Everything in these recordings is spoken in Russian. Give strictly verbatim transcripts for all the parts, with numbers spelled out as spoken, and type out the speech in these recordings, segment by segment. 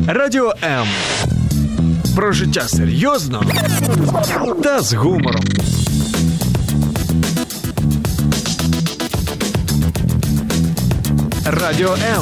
Радіо М. Про життя серйозно та з гумором. Радіо М.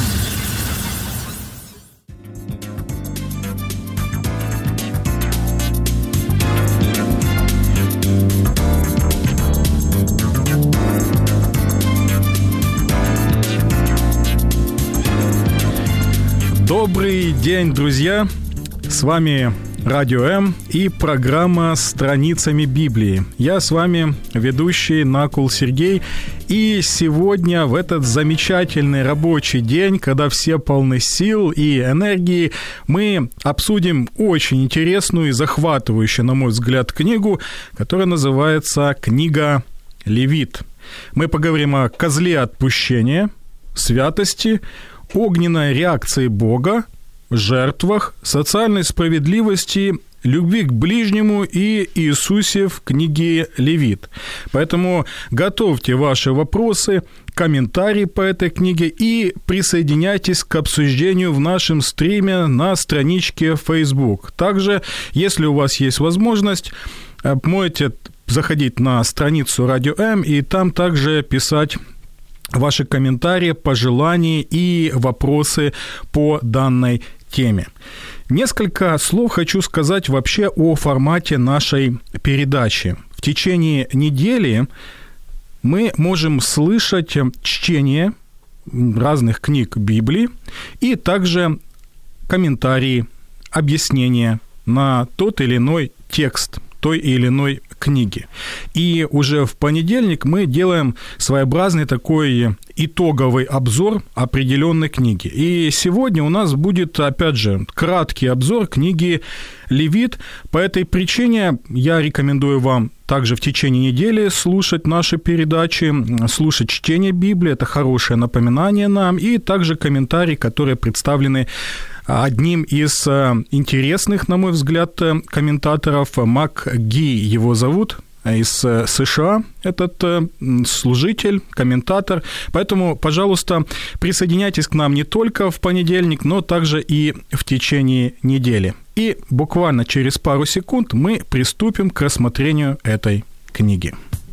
Добрый день, друзья! С вами Радио М и программа «Страницами Библии». Я с вами ведущий Накул Сергей. И сегодня, в этот замечательный рабочий день, когда все полны сил и энергии, мы обсудим очень интересную и захватывающую, на мой взгляд, книгу, которая называется «Книга Левит». Мы поговорим о козле отпущения, святости, огненной реакции Бога, жертвах, социальной справедливости, любви к ближнему и Иисусе в книге Левит. Поэтому готовьте ваши вопросы, комментарии по этой книге и присоединяйтесь к обсуждению в нашем стриме на страничке Facebook. Также, если у вас есть возможность, можете заходить на страницу Радио М и там также писать ваши комментарии, пожелания и вопросы по данной теме. Несколько слов хочу сказать вообще о формате нашей передачи. В течение недели мы можем слышать чтение разных книг Библии и также комментарии, объяснения на тот или иной текст той или иной книги. И уже в понедельник мы делаем своеобразный такой итоговый обзор определенной книги. И сегодня у нас будет, опять же, краткий обзор книги Левит. По этой причине я рекомендую вам также в течение недели слушать наши передачи, слушать чтение Библии. Это хорошее напоминание нам. И также комментарии, которые представлены одним из интересных, на мой взгляд, комментаторов, МакГи его зовут, из США, этот служитель, комментатор. Поэтому, пожалуйста, присоединяйтесь к нам не только в понедельник, но также и в течение недели. И буквально через пару секунд мы приступим к рассмотрению этой книги.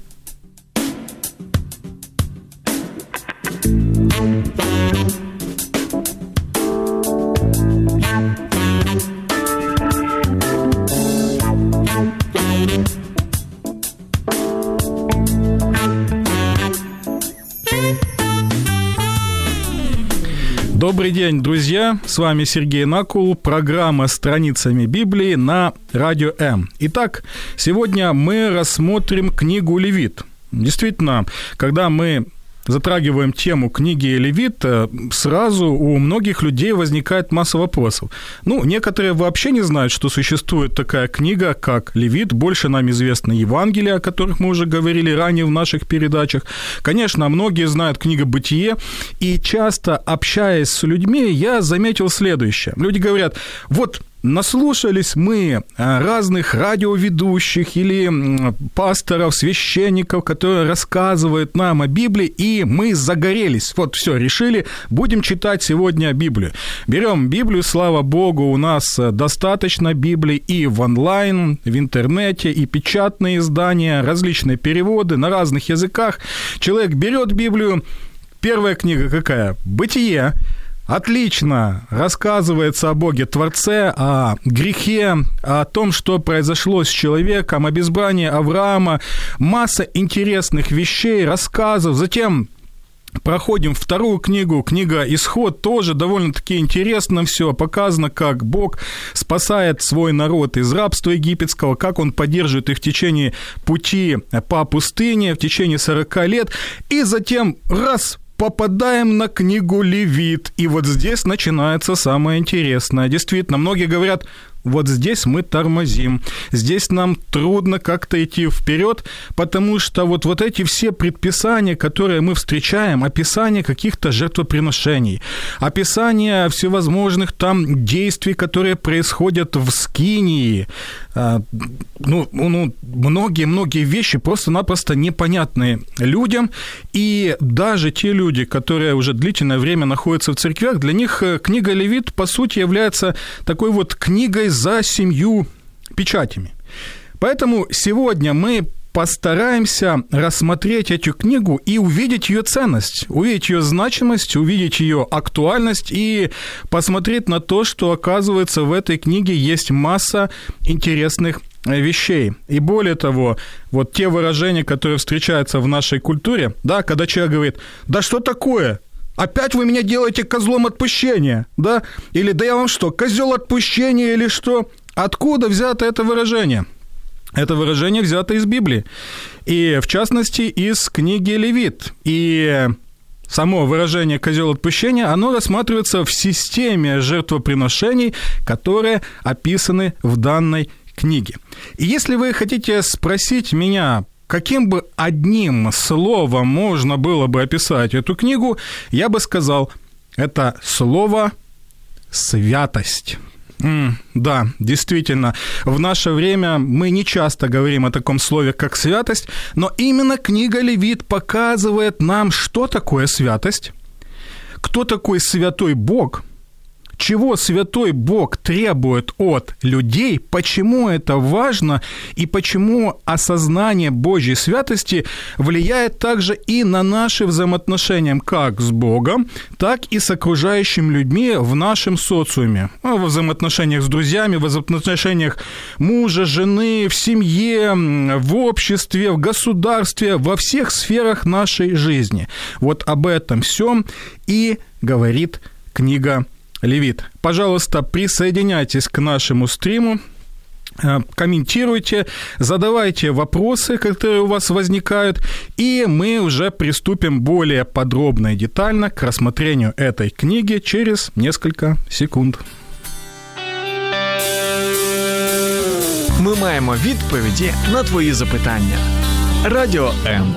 Добрый день, друзья! С вами Сергей Накул, программа «Страницами Библии» на Радио М. Итак, сегодня мы рассмотрим книгу Левит. Действительно, когда мы затрагиваем тему книги Левит, сразу у многих людей возникает масса вопросов. Ну, некоторые вообще не знают, что существует такая книга, как Левит. Больше нам известны Евангелия, о которых мы уже говорили ранее в наших передачах. Конечно, многие знают книгу «Бытие». И часто, общаясь с людьми, я заметил следующее. Люди говорят, вот наслушались мы разных радиоведущих или пасторов, священников, которые рассказывают нам о Библии, и мы загорелись. Вот все, решили, будем читать сегодня Библию. Берем Библию, слава Богу, у нас достаточно Библии и в онлайн, в интернете, и печатные издания, различные переводы на разных языках. Человек берет Библию, первая книга какая? «Бытие». Отлично рассказывается о Боге Творце, о грехе, о том, что произошло с человеком, об избрании Авраама. Масса интересных вещей, рассказов. Затем проходим вторую книгу, книга «Исход», тоже довольно-таки интересно все, показано, как Бог спасает свой народ из рабства египетского, как Он поддерживает их в течение пути по пустыне, в течение сорока лет, и затем раз попадаем на книгу Левит, и вот здесь начинается самое интересное. Действительно, многие говорят, вот здесь мы тормозим, здесь нам трудно как-то идти вперед, потому что вот, вот эти все предписания, которые мы встречаем, описание каких-то жертвоприношений, описание всевозможных там действий, которые происходят в Скинии, ну, ну, многие-многие вещи просто-напросто непонятны людям, и даже те люди, которые уже длительное время находятся в церквях, для них книга Левит, по сути, является такой вот книгой за семью печатями. Поэтому сегодня мы постараемся рассмотреть эту книгу и увидеть ее ценность, увидеть ее значимость, увидеть ее актуальность и посмотреть на то, что, оказывается, в этой книге есть масса интересных вещей. И более того, вот те выражения, которые встречаются в нашей культуре, да, когда человек говорит: «Да что такое? Опять вы меня делаете козлом отпущения», да? Или «Да я вам что, козел отпущения или что?» Откуда взято это выражение? Это выражение взято из Библии, и, в частности, из книги Левит. И само выражение «козел отпущения», оно рассматривается в системе жертвоприношений, которые описаны в данной книге. И если вы хотите спросить меня, каким бы одним словом можно было бы описать эту книгу, я бы сказал, это слово «святость». Mm, да, действительно, в наше время мы не часто говорим о таком слове, как святость, но именно книга Левит показывает нам, что такое святость, кто такой святой Бог, чего святой Бог требует от людей, почему это важно и почему осознание Божьей святости влияет также и на наши взаимоотношения как с Богом, так и с окружающими людьми в нашем социуме, во взаимоотношениях с друзьями, в взаимоотношениях мужа, жены, в семье, в обществе, в государстве, во всех сферах нашей жизни. Вот об этом всем и говорит книга Левит. Пожалуйста, присоединяйтесь к нашему стриму, комментируйте, задавайте вопросы, которые у вас возникают, и мы уже приступим более подробно и детально к рассмотрению этой книги через несколько секунд. Ми маємо відповіді на твої запитання. Радіо М.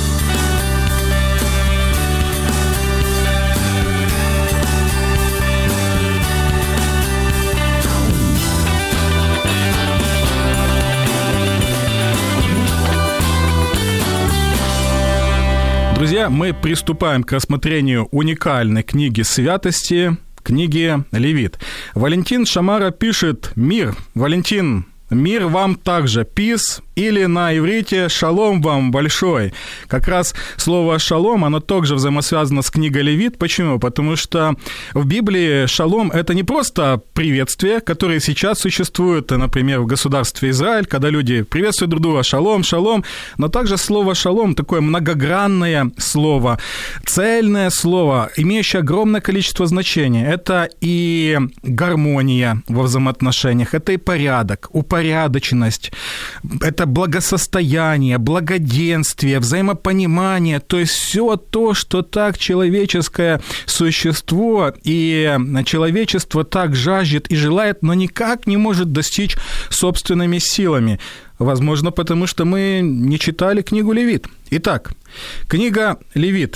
Друзья, мы приступаем к рассмотрению уникальной книги святости, книги Левит. Валентин Шамара пишет: «Мир». Валентин, мир вам также, peace, или на иврите шалом вам большой. Как раз слово шалом, оно также взаимосвязано с книгой Левит. Почему? Потому что в Библии шалом – это не просто приветствие, которое сейчас существует, например, в государстве Израиль, когда люди приветствуют друг друга шалом, шалом, но также слово шалом – такое многогранное слово, цельное слово, имеющее огромное количество значений. Это и гармония во взаимоотношениях, это и порядок, упорядоченность, это благосостояние, благоденствие, взаимопонимание, то есть все то, что так человеческое существо и человечество так жаждет и желает, но никак не может достичь собственными силами. Возможно, потому что мы не читали книгу Левит. Итак, книга Левит.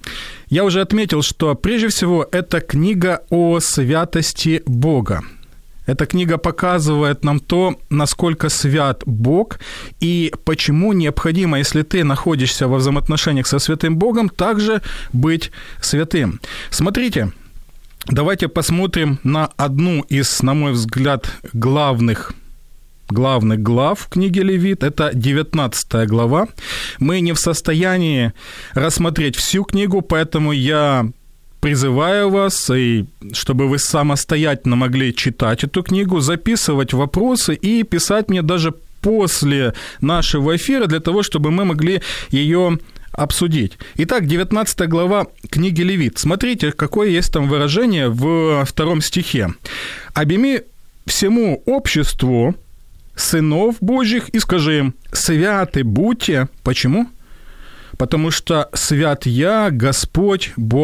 Я уже отметил, что прежде всего это книга о святости Бога. Эта книга показывает нам то, насколько свят Бог и почему необходимо, если ты находишься во взаимоотношениях со святым Богом, также быть святым. Смотрите, давайте посмотрим на одну из, на мой взгляд, главных главных глав книги Левит. Это девятнадцатая глава. Мы не в состоянии рассмотреть всю книгу, поэтому я призываю вас, и чтобы вы самостоятельно могли читать эту книгу, записывать вопросы и писать мне даже после нашего эфира, для того, чтобы мы могли ее обсудить. Итак, девятнадцатая глава книги Левит. Смотрите, какое есть там выражение в втором стихе. «Объяви всему обществу сынов Божьих и скажи им: святы будьте». Почему? Потому что свят я, Господь, Бог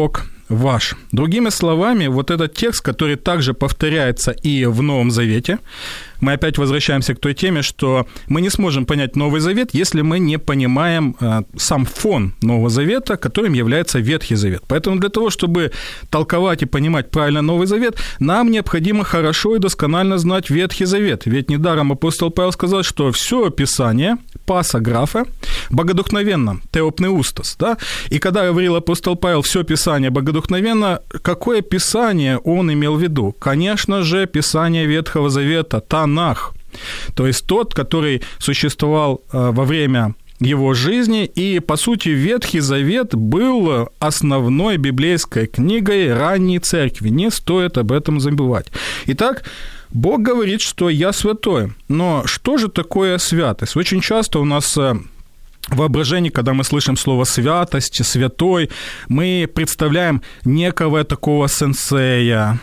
ваш». Другими словами, вот этот текст, который также повторяется и в Новом Завете, мы опять возвращаемся к той теме, что мы не сможем понять Новый Завет, если мы не понимаем э, сам фон Нового Завета, которым является Ветхий Завет. Поэтому для того, чтобы толковать и понимать правильно Новый Завет, нам необходимо хорошо и досконально знать Ветхий Завет. Ведь недаром апостол Павел сказал, что все Писание, паса графа, богодухновенно, теопнеустос. Да? И когда говорил апостол Павел «все Писание богодухновенно», какое Писание он имел в виду? Конечно же, Писание Ветхого Завета, Танах, то есть тот, который существовал во время его жизни, и, по сути, Ветхий Завет был основной библейской книгой ранней церкви, не стоит об этом забывать. Итак, Бог говорит, что «я святой». Но что же такое святость? Очень часто у нас в воображении, когда мы слышим слово «святость», «святой», мы представляем некого такого сенсея,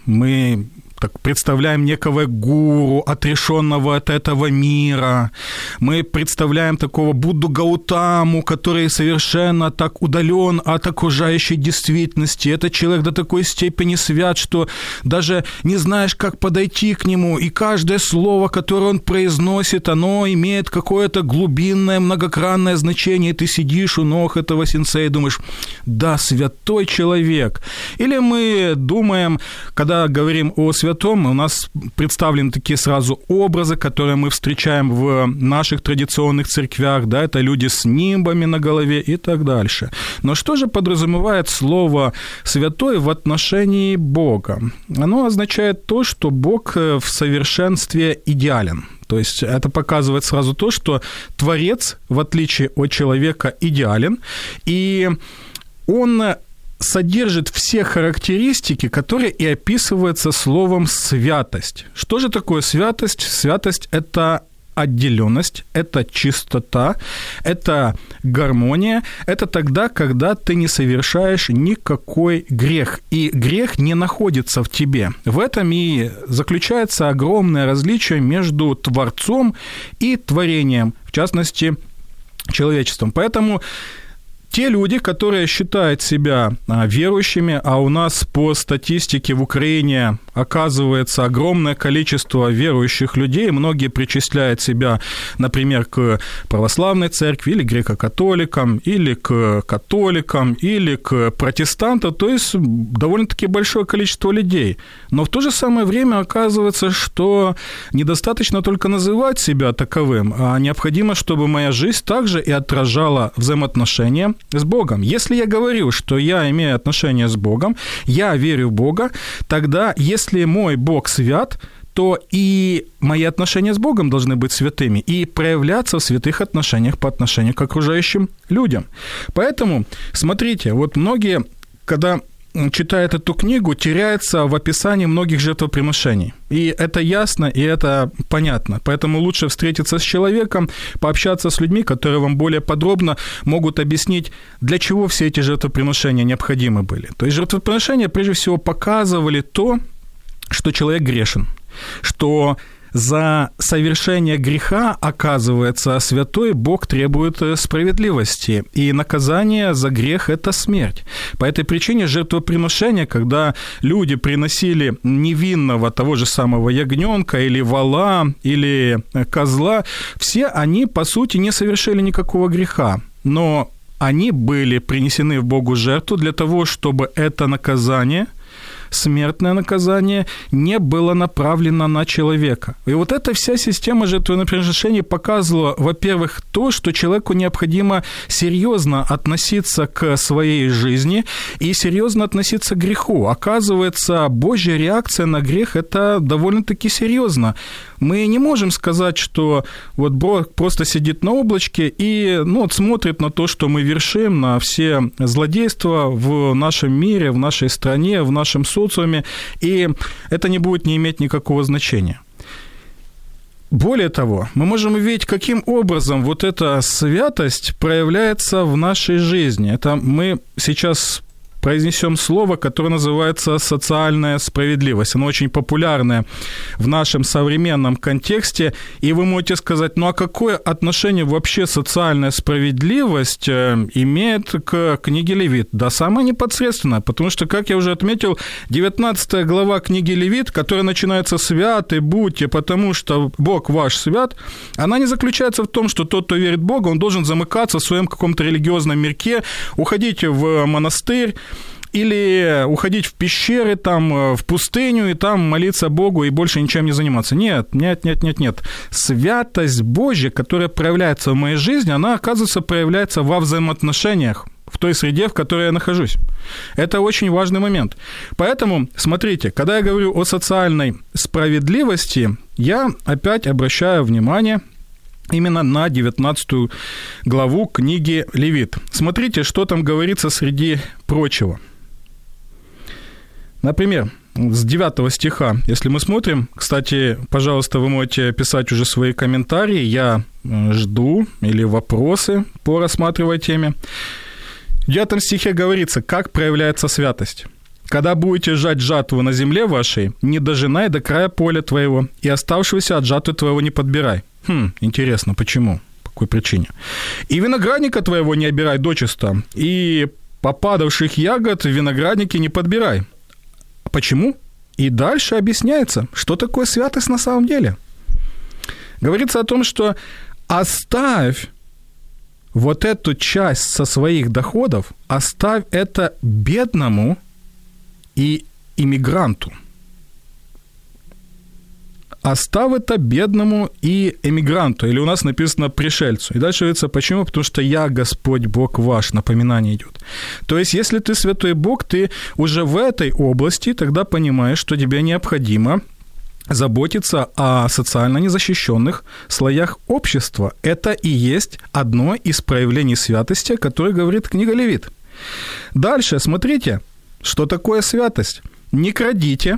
мы так представляем некого гуру, отрешенного от этого мира. Мы представляем такого Будду Гаутаму, который совершенно так удален от окружающей действительности. Этот человек до такой степени свят, что даже не знаешь, как подойти к нему. И каждое слово, которое он произносит, оно имеет какое-то глубинное, многогранное значение. И ты сидишь у ног этого сенсея и думаешь, да, святой человек. Или мы думаем, когда говорим о святом, у нас представлены такие сразу образы, которые мы встречаем в наших традиционных церквях, да, это люди с нимбами на голове и так дальше. Но что же подразумевает слово «святой» в отношении Бога? Оно означает то, что Бог в совершенстве идеален. То есть это показывает сразу то, что Творец, в отличие от человека, идеален, и он содержит все характеристики, которые и описываются словом «святость». Что же такое святость? Святость – это отделенность, это чистота, это гармония, это тогда, когда ты не совершаешь никакой грех, и грех не находится в тебе. В этом и заключается огромное различие между Творцом и творением, в частности, человечеством. Поэтому те люди, которые считают себя верующими, а у нас по статистике в Украине оказывается огромное количество верующих людей, многие причисляют себя, например, к православной церкви, или греко-католикам, или к католикам, или к протестантам, то есть довольно-таки большое количество людей. Но в то же самое время оказывается, что недостаточно только называть себя таковым, а необходимо, чтобы моя жизнь также и отражала взаимоотношения с Богом. Если я говорю, что я имею отношения с Богом, я верю в Бога, тогда, если мой Бог свят, то и мои отношения с Богом должны быть святыми и проявляться в святых отношениях по отношению к окружающим людям. Поэтому, смотрите, вот многие, когда читает эту книгу, теряется в описании многих жертвоприношений. И это ясно, и это понятно. Поэтому лучше встретиться с человеком, пообщаться с людьми, которые вам более подробно могут объяснить, для чего все эти жертвоприношения необходимы были. То есть жертвоприношения, прежде всего, показывали то, что человек грешен, что за совершение греха, оказывается, святой Бог требует справедливости, и наказание за грех – это смерть. По этой причине жертвоприношения, когда люди приносили невинного того же самого ягненка или вола, или козла, все они, по сути, не совершили никакого греха, но они были принесены в Богу жертву для того, чтобы это наказание, смертное наказание, не было направлено на человека. И вот эта вся система жертвоприношений показывала, во-первых, то, что человеку необходимо серьезно относиться к своей жизни и серьезно относиться к греху. Оказывается, Божья реакция на грех – это довольно-таки серьезно. Мы не можем сказать, что вот Бог просто сидит на облачке и ну, вот смотрит на то, что мы вершим, на все злодейства в нашем мире, в нашей стране, в нашем социуме, и это не будет не иметь никакого значения. Более того, мы можем увидеть, каким образом вот эта святость проявляется в нашей жизни. Это мы сейчас произнесем слово, которое называется социальная справедливость. Оно очень популярное в нашем современном контексте. И вы можете сказать, ну а какое отношение вообще социальная справедливость имеет к книге Левит? Да самое непосредственное, потому что, как я уже отметил, девятнадцатая глава книги Левит, которая начинается «Святы будьте, потому что Бог ваш свят», она не заключается в том, что тот, кто верит в Бога, он должен замыкаться в своем каком-то религиозном мирке, уходить в монастырь, или уходить в пещеры, там, в пустыню, и там молиться Богу и больше ничем не заниматься. Нет, нет, нет, нет, нет. Святость Божья, которая проявляется в моей жизни, она, оказывается, проявляется во взаимоотношениях в той среде, в которой я нахожусь. Это очень важный момент. Поэтому, смотрите, когда я говорю о социальной справедливости, я опять обращаю внимание именно на девятнадцатую главу книги Левит. Смотрите, что там говорится среди прочего. Например, с девятого стиха, если мы смотрим, кстати, пожалуйста, вы можете писать уже свои комментарии, я жду, или вопросы по рассматриваемой теме. В девятом стихе говорится, как проявляется святость. «Когда будете жать жатву на земле вашей, не дожинай до края поля твоего, и оставшегося от жатвы твоего не подбирай». Хм, интересно, почему? По какой причине? «И виноградника твоего не обирай дочисто, и попадавших ягод в винограднике не подбирай». Почему? И дальше объясняется, что такое святость на самом деле. Говорится о том, что оставь вот эту часть со своих доходов, оставь это бедному и иммигранту. Оставь это бедному и эмигранту. Или у нас написано пришельцу. И дальше говорится, почему? Потому что я Господь Бог ваш, напоминание идет. То есть, если ты святой Бог, ты уже в этой области тогда понимаешь, что тебе необходимо заботиться о социально незащищенных слоях общества. Это и есть одно из проявлений святости, которое говорит книга Левит. Дальше, смотрите, что такое святость. Не крадите,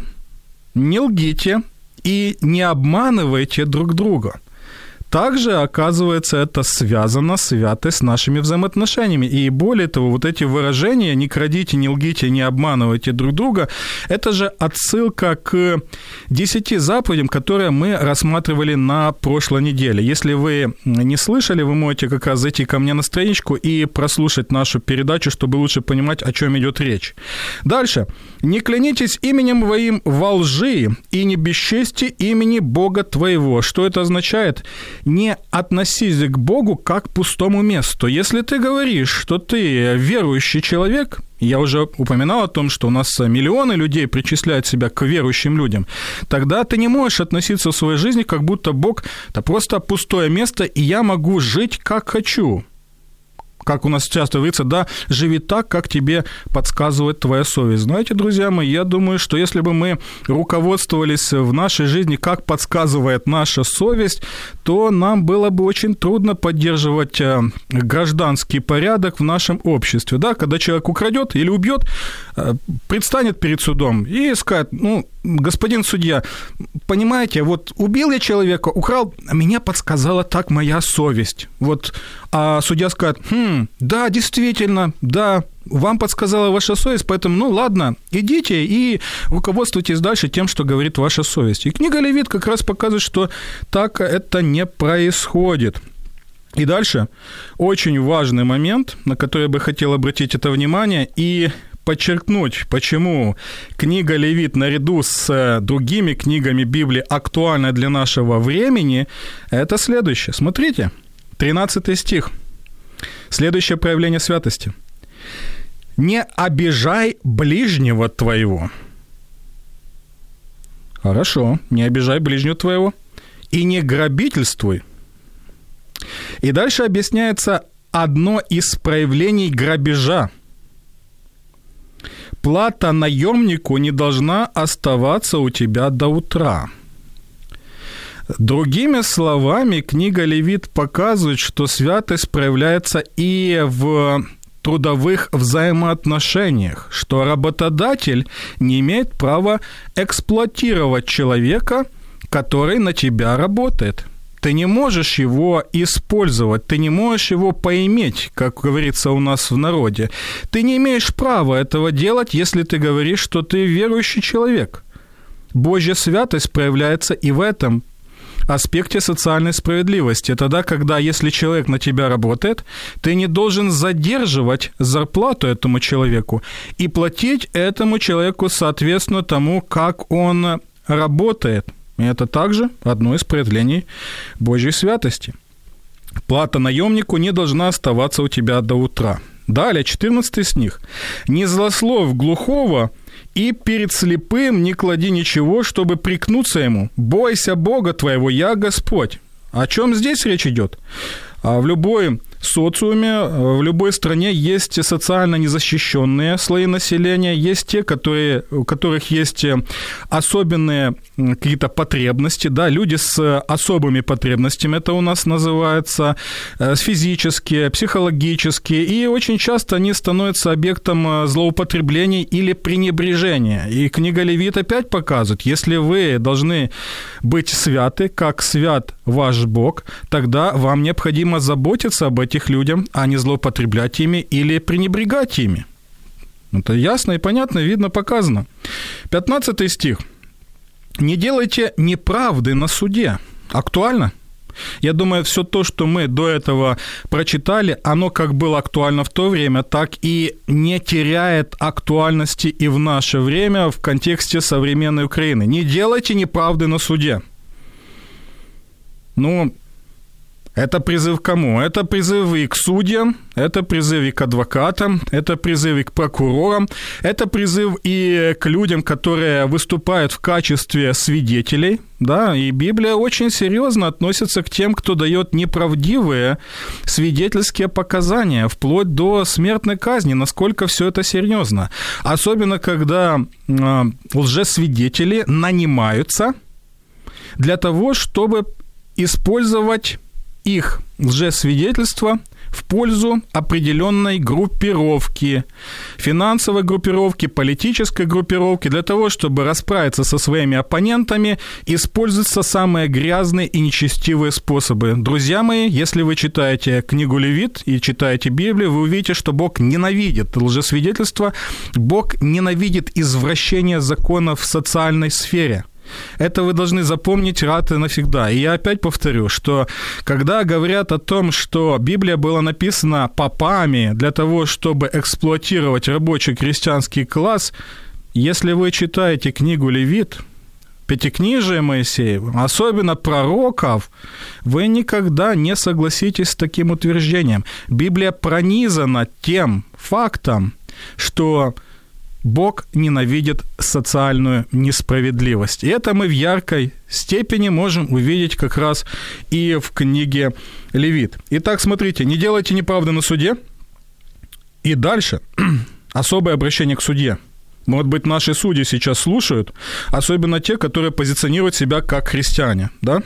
не лгите и не обманывайте друг друга. Также, оказывается, это связано, святость, с нашими взаимоотношениями. И более того, вот эти выражения «не крадите, не лгите, не обманывайте друг друга» – это же отсылка к десяти заповедям, которые мы рассматривали на прошлой неделе. Если вы не слышали, вы можете как раз зайти ко мне на страничку и прослушать нашу передачу, чтобы лучше понимать, о чем идет речь. Дальше. «Не клянитесь именем моим во лжи, и не бесчести имени Бога твоего». Что это означает? Не относись к Богу как к пустому месту. Если ты говоришь, что ты верующий человек, я уже упоминал о том, что у нас миллионы людей причисляют себя к верующим людям, тогда ты не можешь относиться в своей жизни, как будто Бог – это просто пустое место, и я могу жить, как хочу. Как у нас часто говорится, да, живи так, как тебе подсказывает твоя совесть. Знаете, друзья мои, я думаю, что если бы мы руководствовались в нашей жизни, как подсказывает наша совесть, то нам было бы очень трудно поддерживать гражданский порядок в нашем обществе. Да, когда человек украдет или убьет, предстанет перед судом и скажет, ну, господин судья, понимаете, вот убил я человека, украл, а меня подсказала так моя совесть. Вот, а судья скажет, хм, да, действительно, да, вам подсказала ваша совесть, поэтому, ну, ладно, идите и руководствуйтесь дальше тем, что говорит ваша совесть. И книга Левит как раз показывает, что так это не происходит. И дальше очень важный момент, на который я бы хотел обратить это внимание, и подчеркнуть, почему книга Левит наряду с другими книгами Библии актуальна для нашего времени, это следующее. Смотрите, тринадцатый стих. Следующее проявление святости. «Не обижай ближнего твоего». Хорошо, не обижай ближнего твоего. «И не грабительствуй». И дальше объясняется одно из проявлений грабежа. «Плата наемнику не должна оставаться у тебя до утра». Другими словами, книга Левит показывает, что святость проявляется и в трудовых взаимоотношениях, что работодатель не имеет права эксплуатировать человека, который на тебя работает. ты не можешь его использовать, ты не можешь его поиметь, как говорится у нас в народе. Ты не имеешь права этого делать, если ты говоришь, что ты верующий человек. Божья святость проявляется и в этом аспекте социальной справедливости. Тогда, когда, если человек на тебя работает, ты не должен задерживать зарплату этому человеку и платить этому человеку соответственно тому, как он работает. И это также одно из проявлений Божьей святости. Плата наемнику не должна оставаться у тебя до утра. Далее, четырнадцатый стих. «Не злословь глухого, и перед слепым не клади ничего, чтобы прикнуться ему. Бойся Бога твоего, я Господь». О чем здесь речь идет? В любой социуме, в любой стране есть социально незащищенные слои населения, есть те, которые, у которых есть особенные какие-то потребности, да, люди с особыми потребностями, это у нас называется, физические, психологические, и очень часто они становятся объектом злоупотреблений или пренебрежения. И книга Левит опять показывает, если вы должны быть святы, как свят ваш Бог, тогда вам необходимо заботиться об этих людях, а не злоупотреблять ими или пренебрегать ими. Это ясно и понятно, видно, показано. пятнадцатый стих. «Не делайте неправды на суде». Актуально? Я думаю, все то, что мы до этого прочитали, оно как было актуально в то время, так и не теряет актуальности и в наше время в контексте современной Украины. Не делайте неправды на суде. Ну, это призыв к кому? Это призыв и к судьям, это призыв и к адвокатам, это призыв и к прокурорам, это призыв и к людям, которые выступают в качестве свидетелей, да, и Библия очень серьезно относится к тем, кто дает неправдивые свидетельские показания, вплоть до смертной казни, насколько все это серьезно. Особенно, когда э, лжесвидетели нанимаются для того, чтобы использовать их лжесвидетельство в пользу определенной группировки, финансовой группировки, политической группировки, для того, чтобы расправиться со своими оппонентами, используются самые грязные и нечестивые способы. Друзья мои, если вы читаете книгу Левит и читаете Библию, вы увидите, что Бог ненавидит лжесвидетельство, Бог ненавидит извращение законов в социальной сфере. Это вы должны запомнить раз и навсегда. И я опять повторю, что когда говорят о том, что Библия была написана попами для того, чтобы эксплуатировать рабочий крестьянский класс, если вы читаете книгу Левит, Пятикнижие Моисеева, особенно пророков, вы никогда не согласитесь с таким утверждением. Библия пронизана тем фактом, что Бог ненавидит социальную несправедливость. И это мы в яркой степени можем увидеть как раз и в книге Левит. Итак, смотрите, не делайте неправды на суде. И дальше особое обращение к судье. Может быть, наши судьи сейчас слушают, особенно те, которые позиционируют себя как христиане, да?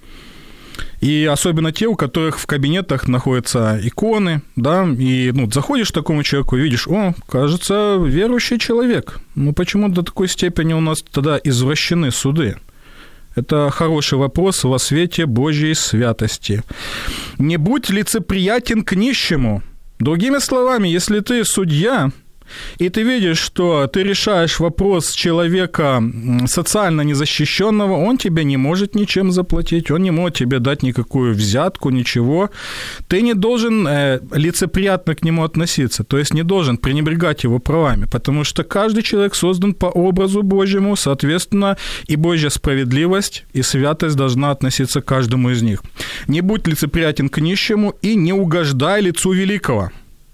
И особенно те, у которых в кабинетах находятся иконы, да, и ну, заходишь к такому человеку и видишь, о, кажется, верующий человек. Ну, почему до такой степени у нас тогда извращены суды? Это хороший вопрос во свете Божьей святости. Не будь лицеприятен к нищему. Другими словами, если ты судья, и ты видишь, что ты решаешь вопрос человека социально незащищенного, он тебе не может ничем заплатить, он не может тебе дать никакую взятку, ничего. Ты не должен э, лицеприятно к нему относиться, то есть не должен пренебрегать его правами, потому что каждый человек создан по образу Божьему, соответственно, и Божья справедливость, и святость должна относиться к каждому из них. Не будь лицеприятен к нищему и не угождай лицу великого.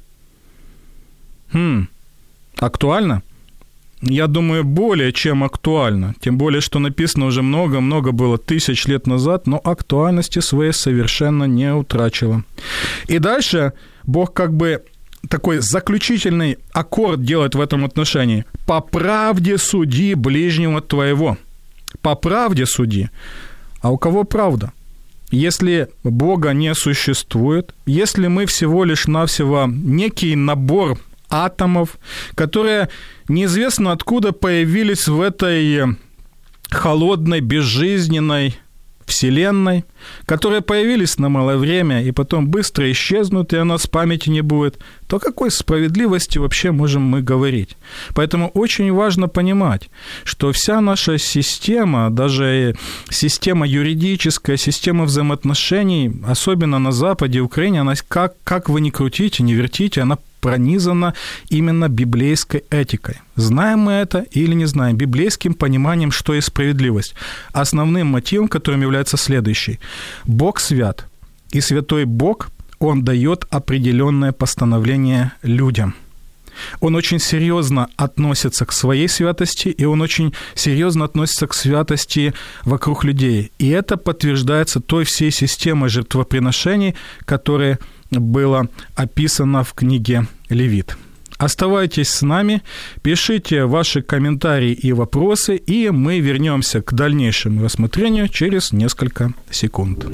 Хм... Актуально? Я думаю, более чем актуально. Тем более, что написано уже много-много было тысяч лет назад, но актуальности своей совершенно не утрачило. И дальше Бог как бы такой заключительный аккорд делает в этом отношении. «По правде суди ближнего твоего». «По правде суди». А у кого правда? Если Бога не существует, если мы всего лишь навсего некий набор атомов, которые неизвестно откуда появились в этой холодной, безжизненной Вселенной, которые появились на малое время и потом быстро исчезнут, и у нас памяти не будет, то о какой справедливости вообще можем мы говорить? Поэтому очень важно понимать, что вся наша система, даже система юридическая, система взаимоотношений, особенно на Западе, Украине, она, как, как вы ни крутите, не вертите, она пронизана именно библейской этикой. Знаем мы это или не знаем? Библейским пониманием, что есть справедливость. Основным мотивом, которым является следующий. Бог свят, и святой Бог, Он дает определенное постановление людям. Он очень серьезно относится к своей святости, и он очень серьезно относится к святости вокруг людей. И это подтверждается той всей системой жертвоприношений, которая была описана в книге Левит. Оставайтесь с нами, пишите ваши комментарии и вопросы, и мы вернемся к дальнейшему рассмотрению через несколько секунд.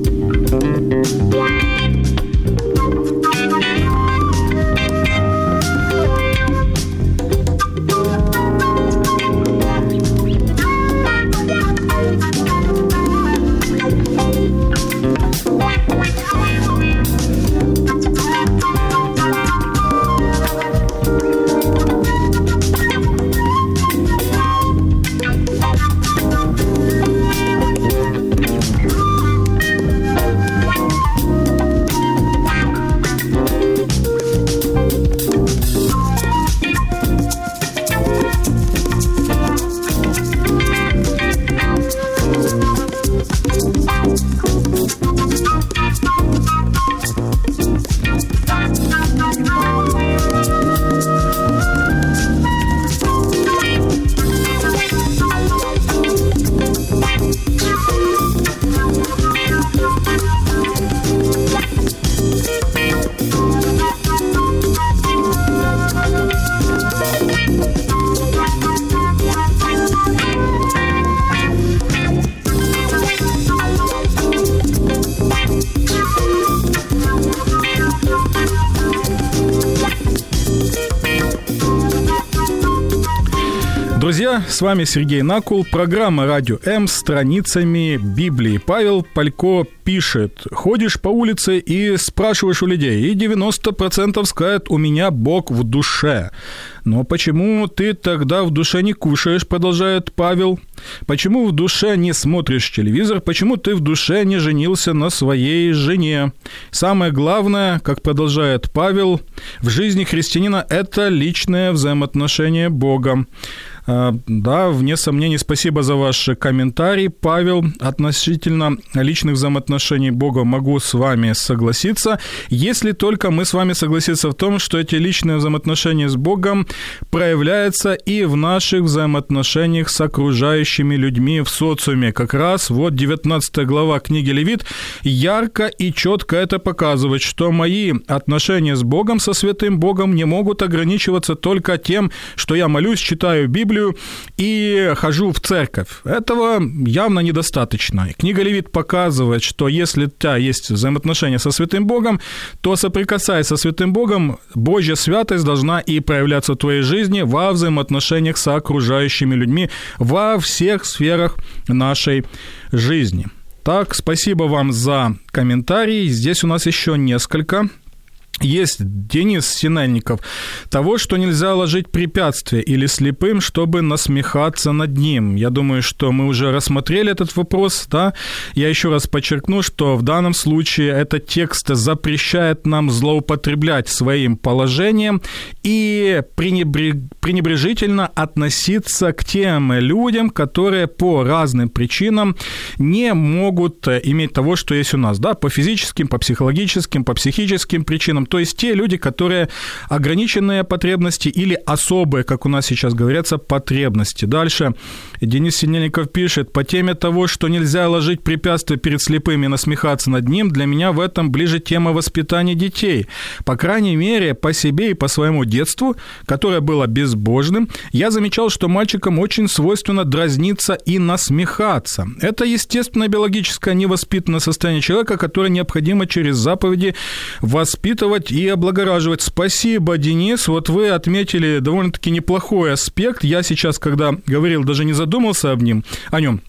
Друзья, с вами Сергей Накул, программа «Радио М» с страницами Библии. Павел Палько пишет: «Ходишь по улице и спрашиваешь у людей, и девяносто процентов скажут: у меня Бог в душе. Но почему ты тогда в душе не кушаешь?» Продолжает Павел. «Почему в душе не смотришь телевизор? Почему ты в душе не женился на своей жене? Самое главное, как продолжает Павел, в жизни христианина – это личное взаимоотношение Богом». Да, вне сомнений, спасибо за ваш комментарий, Павел. Относительно личных взаимоотношений Бога могу с вами согласиться, если только мы с вами согласимся в том, что эти личные взаимоотношения с Богом проявляются и в наших взаимоотношениях с окружающими людьми в социуме. Как раз вот девятнадцатая глава книги Левит ярко и четко это показывает, что мои отношения с Богом, со святым Богом, не могут ограничиваться только тем, что я молюсь, читаю Библию и хожу в церковь. Этого явно недостаточно. Книга Левит показывает, что если у тебя есть взаимоотношения со святым Богом, то, соприкасаясь со святым Богом, Божья святость должна и проявляться в твоей жизни во взаимоотношениях с окружающими людьми во всех сферах нашей жизни. Так, спасибо вам за комментарий. Здесь у нас еще несколько. Есть Денис Синельников. Того, что нельзя ложить препятствия или слепым, чтобы насмехаться над ним. Я думаю, что мы уже рассмотрели этот вопрос, да? Я еще раз подчеркну, что в данном случае этот текст запрещает нам злоупотреблять своим положением и пренебрежительно относиться к тем людям, которые по разным причинам не могут иметь того, что есть у нас, да? По физическим, по психологическим, по психическим причинам. То есть те люди, которые ограниченные потребности или особые, как у нас сейчас говорятся, потребности. Дальше Денис Синельников пишет: по теме того, что нельзя ложить препятствия перед слепым и насмехаться над ним, для меня в этом ближе тема воспитания детей. По крайней мере, по себе и по своему детству, которое было безбожным, я замечал, что мальчикам очень свойственно дразниться и насмехаться. Это естественное биологическое невоспитанное состояние человека, которое необходимо через заповеди воспитывать и облагораживать. Спасибо, Денис. Вот вы отметили довольно-таки неплохой аспект. Я сейчас, когда говорил, даже не задумался об нем, о нем.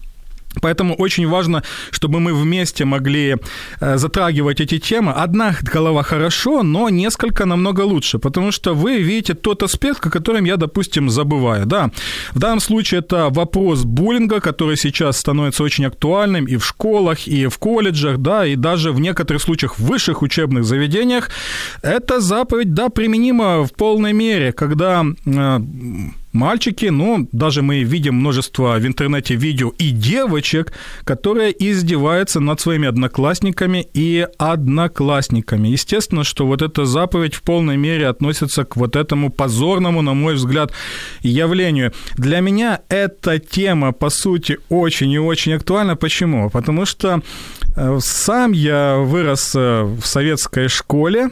Поэтому очень важно, чтобы мы вместе могли затрагивать эти темы. Одна голова хорошо, но несколько намного лучше, потому что вы видите тот аспект, о котором я, допустим, забываю. Да, в данном случае это вопрос буллинга, который сейчас становится очень актуальным и в школах, и в колледжах, да, и даже в некоторых случаях в высших учебных заведениях. Эта заповедь, да, применима в полной мере, когда мальчики, ну, даже мы видим множество в интернете видео и девочек, которые издеваются над своими одноклассниками и одноклассниками. Естественно, что вот эта заповедь в полной мере относится к вот этому позорному, на мой взгляд, явлению. Для меня эта тема, по сути, очень и очень актуальна. Почему? Потому что сам я вырос в советской школе,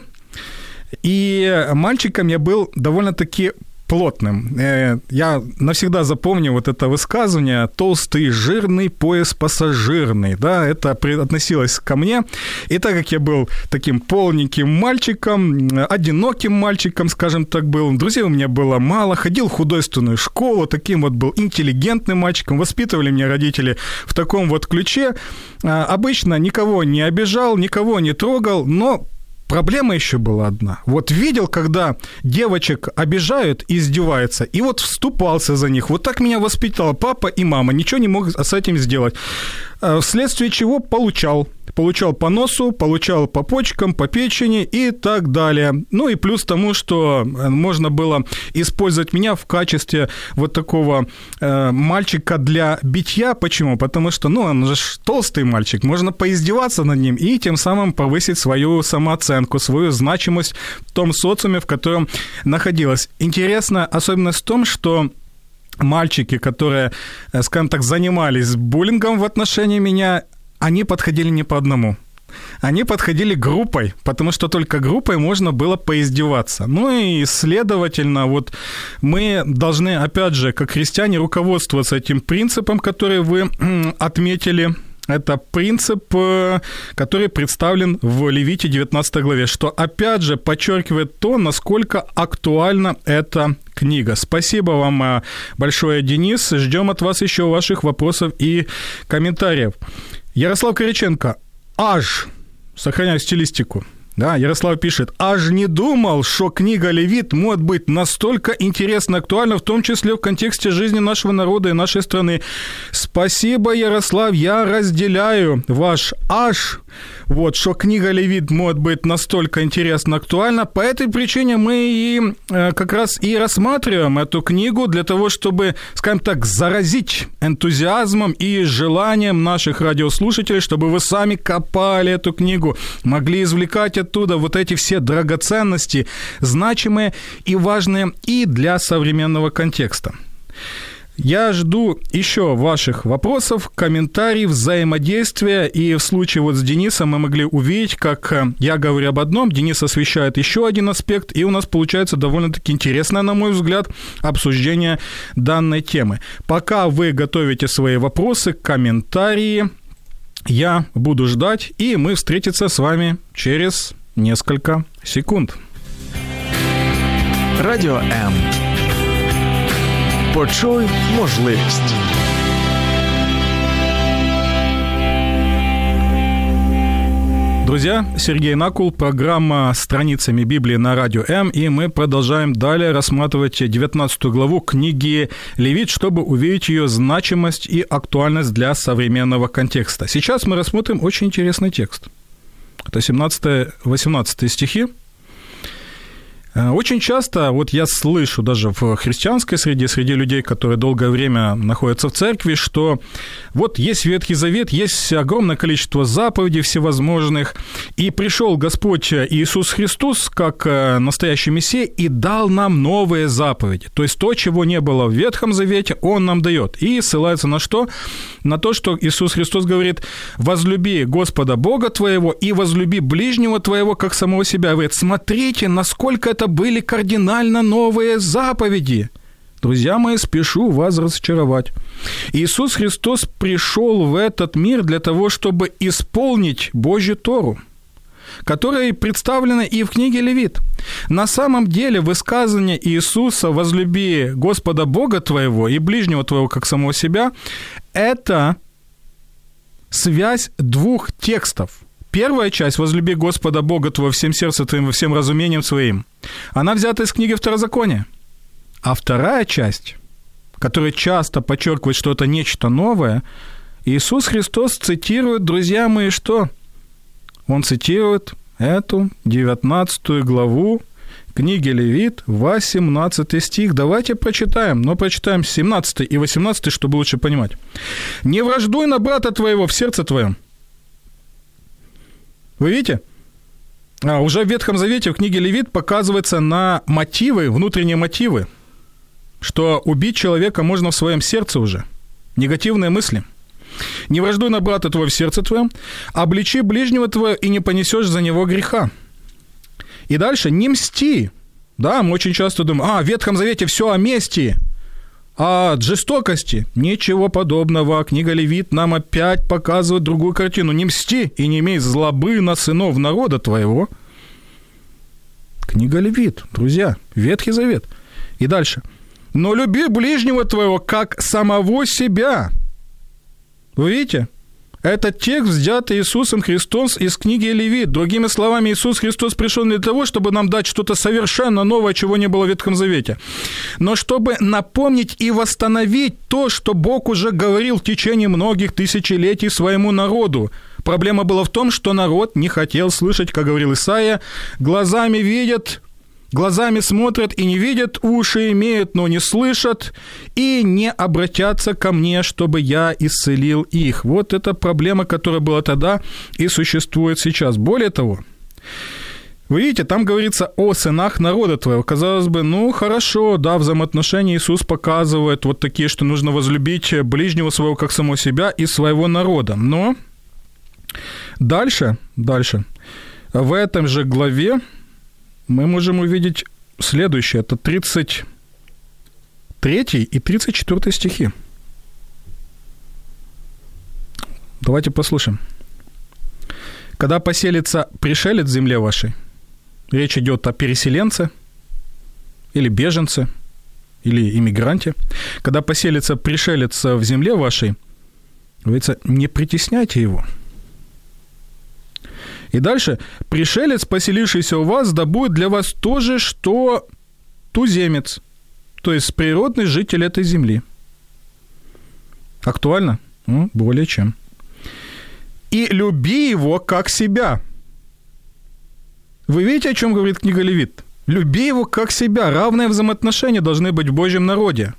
и мальчиком я был довольно-таки плотным. Я навсегда запомню вот это высказывание «толстый, жирный, пояс пассажирный». Да, это относилось ко мне. И так как я был таким полненьким мальчиком, одиноким мальчиком, скажем так, был, друзей у меня было мало, ходил в художественную школу, таким вот был интеллигентным мальчиком, воспитывали меня родители в таком вот ключе. Обычно никого не обижал, никого не трогал, но проблема еще была одна. Вот видел, когда девочек обижают и издеваются, и вот вступался за них. Вот так меня воспитал папа и мама. Ничего не мог с этим сделать. Вследствие чего получал. Получал по носу, получал по почкам, по печени и так далее. Ну и плюс тому, что можно было использовать меня в качестве вот такого э, мальчика для битья. Почему? Потому что, ну, он же толстый мальчик, можно поиздеваться над ним и тем самым повысить свою самооценку, свою значимость в том социуме, в котором находилась. Интересная особенность в том, что мальчики, которые, скажем так, занимались буллингом в отношении меня, они подходили не по одному. Они подходили группой, потому что только группой можно было поиздеваться. Ну и, следовательно, вот мы должны, опять же, как христиане, руководствоваться этим принципом, который вы отметили. Это принцип, который представлен в Левите девятнадцатой главе, что, опять же, подчеркивает то, насколько актуальна эта книга. Спасибо вам большое, Денис. Ждем от вас еще ваших вопросов и комментариев. Ярослав Кириченко. Аж, сохраняю стилистику. Да, Ярослав пишет, аж не думал, что книга Левит может быть настолько интересно актуальна, в том числе в контексте жизни нашего народа и нашей страны. Спасибо, Ярослав, я разделяю ваш аж, вот, что книга Левит может быть настолько интересно актуальна. По этой причине мы и э, как раз и рассматриваем эту книгу для того, чтобы, скажем так, заразить энтузиазмом и желанием наших радиослушателей, чтобы вы сами копали эту книгу, могли извлекать оттуда вот эти все драгоценности, значимые и важные и для современного контекста. Я жду еще ваших вопросов, комментариев, взаимодействия. И в случае вот с Денисом мы могли увидеть, как я говорю об одном, Денис освещает еще один аспект, и у нас получается довольно-таки интересное, на мой взгляд, обсуждение данной темы. Пока вы готовите свои вопросы, комментарии, я буду ждать, и мы встретимся с вами через несколько секунд. Радіо М. Почуй можливість. Друзья, Сергей Накул, программа «Страницами Библии» на Радио М, и мы продолжаем далее рассматривать девятнадцатую главу книги Левит, чтобы увидеть ее значимость и актуальность для современного контекста. Сейчас мы рассмотрим очень интересный текст. Это семнадцатый-восемнадцатый стихи. Очень часто, вот я слышу даже в христианской среде, среди людей, которые долгое время находятся в церкви, что вот есть Ветхий Завет, есть огромное количество заповедей всевозможных, и пришел Господь Иисус Христос как настоящий Мессия и дал нам новые заповеди. То есть то, чего не было в Ветхом Завете, Он нам дает. И ссылается на что? На то, что Иисус Христос говорит: «Возлюби Господа Бога твоего и возлюби ближнего твоего, как самого себя». Говорит, смотрите, насколько это Это были кардинально новые заповеди. Друзья мои, спешу вас разочаровать. Иисус Христос пришел в этот мир для того, чтобы исполнить Божью Тору, которая представлена и в книге Левит. На самом деле высказывание Иисуса «возлюби Господа Бога твоего и ближнего твоего, как самого себя» – это связь двух текстов. Первая часть «Возлюби Господа Бога твоего всем сердцем твоим и всем разумением своим», она взята из книги Второзакония. А вторая часть, которая часто подчеркивает, что это нечто новое, Иисус Христос цитирует, друзья мои, что? Он цитирует эту девятнадцатую главу книги Левит, восемнадцатый стих. Давайте прочитаем, но прочитаем семнадцатый и восемнадцатый, чтобы лучше понимать. «Не враждуй на брата твоего в сердце твоем». Вы видите? А, уже в Ветхом Завете, в книге Левит показывается на мотивы, внутренние мотивы, что убить человека можно в своем сердце уже. Негативные мысли. «Не враждуй на брата твоего в сердце твоем, обличи ближнего твоего, и не понесешь за него греха». И дальше «не мсти». Да, мы очень часто думаем, а, в Ветхом Завете все о мести, о жестокости. Ничего подобного. Книга Левит нам опять показывает другую картину. «Не мсти и не имей злобы на сынов народа твоего». Книга Левит, друзья, Ветхий Завет. И дальше. «Но люби ближнего твоего, как самого себя». Вы видите? Этот текст взят Иисусом Христом из книги Левит. Другими словами, Иисус Христос пришел не для того, чтобы нам дать что-то совершенно новое, чего не было в Ветхом Завете, но чтобы напомнить и восстановить то, что Бог уже говорил в течение многих тысячелетий своему народу. Проблема была в том, что народ не хотел слышать, как говорил Исаия, глазами видят, глазами смотрят и не видят, уши имеют, но не слышат, и не обратятся ко мне, чтобы я исцелил их. Вот это проблема, которая была тогда и существует сейчас. Более того, вы видите, там говорится о сынах народа твоего. Казалось бы, ну, хорошо, да, взаимоотношения Иисус показывает вот такие, что нужно возлюбить ближнего своего, как самого себя, и своего народа. Но дальше, дальше, в этом же главе мы можем увидеть следующее. Это тридцать третий и тридцать четвёртый стихи. Давайте послушаем. «Когда поселится пришелец в земле вашей», речь идет о переселенце или беженце, или иммигранте. «Когда поселится пришелец в земле вашей», говорится, не притесняйте его. И дальше. «Пришелец, поселившийся у вас, да будет для вас то же, что туземец», то есть природный житель этой земли. Актуально? Ну, более чем. «И люби его, как себя». Вы видите, о чем говорит книга Левит? Люби его, как себя. Равные взаимоотношения должны быть в Божьем народе.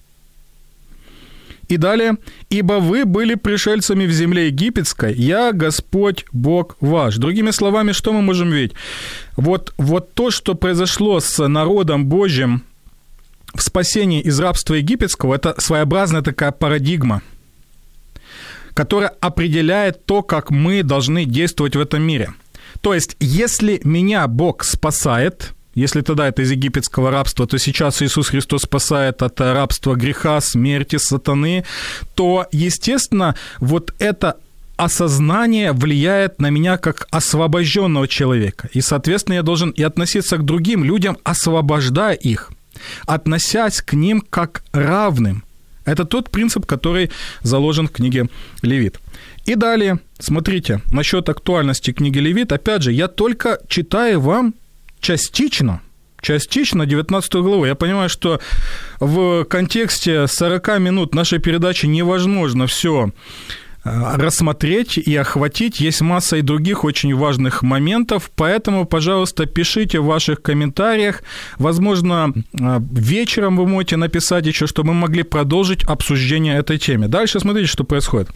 И далее. «Ибо вы были пришельцами в земле египетской, я Господь Бог ваш». Другими словами, что мы можем видеть? Вот, вот то, что произошло с народом Божьим в спасении из рабства египетского, это своеобразная такая парадигма, которая определяет то, как мы должны действовать в этом мире. То есть, если меня Бог спасает, если тогда это из египетского рабства, то сейчас Иисус Христос спасает от рабства греха, смерти, сатаны, то, естественно, вот это осознание влияет на меня как освобожденного человека. И, соответственно, я должен и относиться к другим людям, освобождая их, относясь к ним как равным. Это тот принцип, который заложен в книге Левит. И далее, смотрите, насчет актуальности книги Левит. Опять же, я только читаю вам частично, частично девятнадцатую главу. Я понимаю, что в контексте сорок минут нашей передачи невозможно все рассмотреть и охватить. Есть масса и других очень важных моментов, поэтому, пожалуйста, пишите в ваших комментариях. Возможно, вечером вы можете написать еще, чтобы мы могли продолжить обсуждение этой темы. Дальше смотрите, что происходит.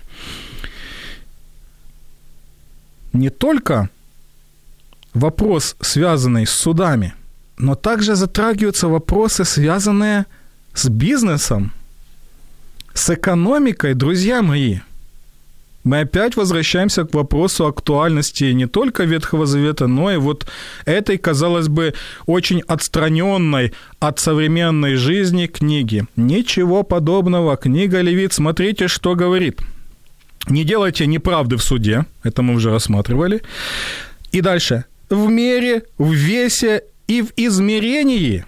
Не только вопрос, связанный с судами, но также затрагиваются вопросы, связанные с бизнесом, с экономикой, друзья мои. Мы опять возвращаемся к вопросу актуальности не только Ветхого Завета, но и вот этой, казалось бы, очень отстраненной от современной жизни книги. Ничего подобного. Книга Левит, смотрите, что говорит. Не делайте неправды в суде, это мы уже рассматривали. И дальше. В мере, в весе и в измерении.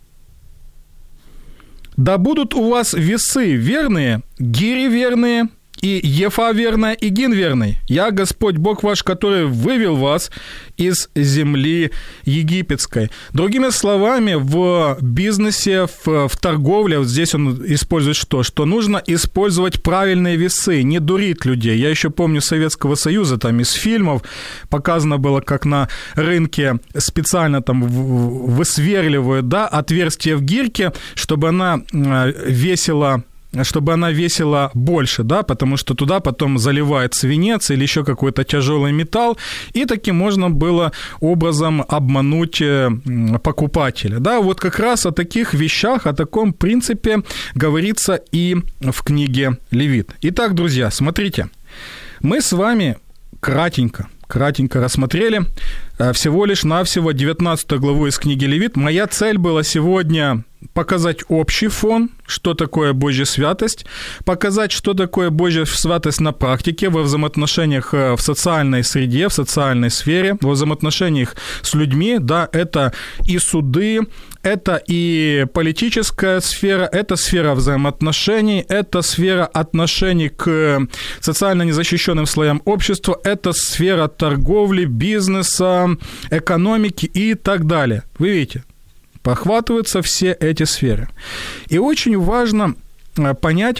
Да будут у вас весы верные, гири верные и Ефа верная, и Гин верный. Я Господь Бог ваш, который вывел вас из земли египетской». Другими словами, в бизнесе, в, в торговле, вот здесь он использует что? Что нужно использовать правильные весы, не дурить людей. Я еще помню Советского Союза, там из фильмов показано было, как на рынке специально там высверливают, да, отверстие в гирьке, чтобы она весила... чтобы она весила больше, да, потому что туда потом заливают свинец или еще какой-то тяжелый металл, и таким можно было образом обмануть покупателя. Да, вот как раз о таких вещах, о таком принципе говорится и в книге Левит. Итак, друзья, смотрите, мы с вами кратенько, кратенько рассмотрели всего лишь навсего девятнадцатую главу из книги Левит. Моя цель была сегодня показать общий фон, что такое Божья святость, показать, что такое Божья святость на практике, во взаимоотношениях в социальной среде, в социальной сфере, во взаимоотношениях с людьми, да, это и суды, это и политическая сфера, это сфера взаимоотношений, это сфера отношений к социально незащищенным слоям общества, это сфера торговли, бизнеса, экономики и так далее. Вы видите, охватываются все эти сферы. И очень важно понять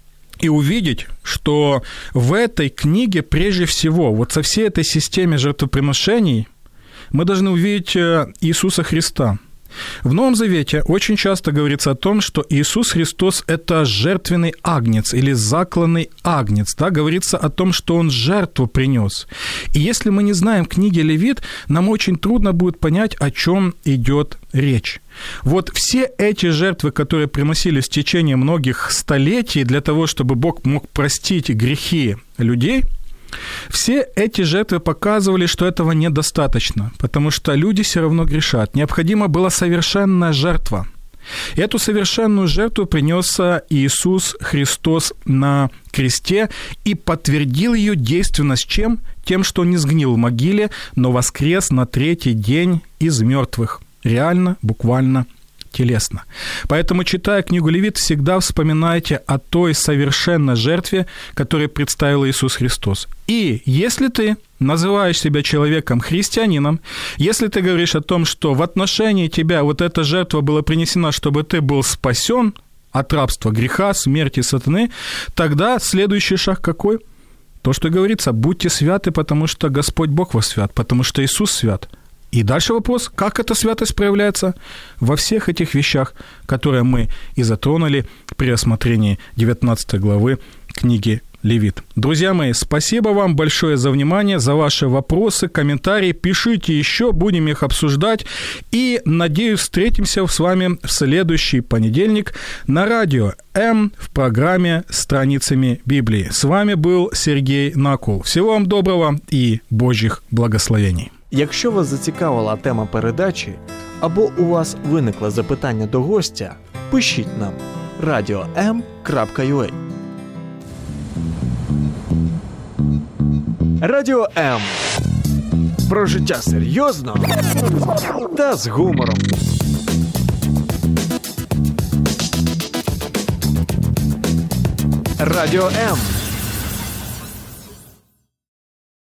и увидеть, что в этой книге прежде всего, вот со всей этой системе жертвоприношений, мы должны увидеть Иисуса Христа. В Новом Завете очень часто говорится о том, что Иисус Христос – это жертвенный агнец или закланный агнец. Да? Говорится о том, что Он жертву принес. И если мы не знаем книги Левит, нам очень трудно будет понять, о чем идет речь. Вот все эти жертвы, которые приносились в течение многих столетий для того, чтобы Бог мог простить грехи людей, все эти жертвы показывали, что этого недостаточно, потому что люди все равно грешат. Необходима была совершенная жертва. И эту совершенную жертву принес Иисус Христос на кресте и подтвердил ее действенность чем? Тем, что он не сгнил в могиле, но воскрес на третий день из мертвых. Реально, буквально, телесно. Поэтому, читая книгу Левит, всегда вспоминайте о той совершенной жертве, которую представил Иисус Христос. И если ты называешь себя человеком-христианином, если ты говоришь о том, что в отношении тебя вот эта жертва была принесена, чтобы ты был спасен от рабства, греха, смерти, сатаны, тогда следующий шаг какой? То, что говорится, будьте святы, потому что Господь Бог ваш свят, потому что Иисус свят. И дальше вопрос, как эта святость проявляется? Во всех этих вещах, которые мы и затронули при рассмотрении девятнадцатой главы книги Левит. Друзья мои, спасибо вам большое за внимание, за ваши вопросы, комментарии. Пишите еще, будем их обсуждать. И, надеюсь, встретимся с вами в следующий понедельник на радио М в программе «Страницами Библии». С вами был Сергей Накул. Всего вам доброго и Божьих благословений. Якщо вас зацікавила тема передачі або у вас виникло запитання до гостя, пишіть нам радіо ем крапка ю а. Радіо М. Про життя серйозно та з гумором. Радіо М.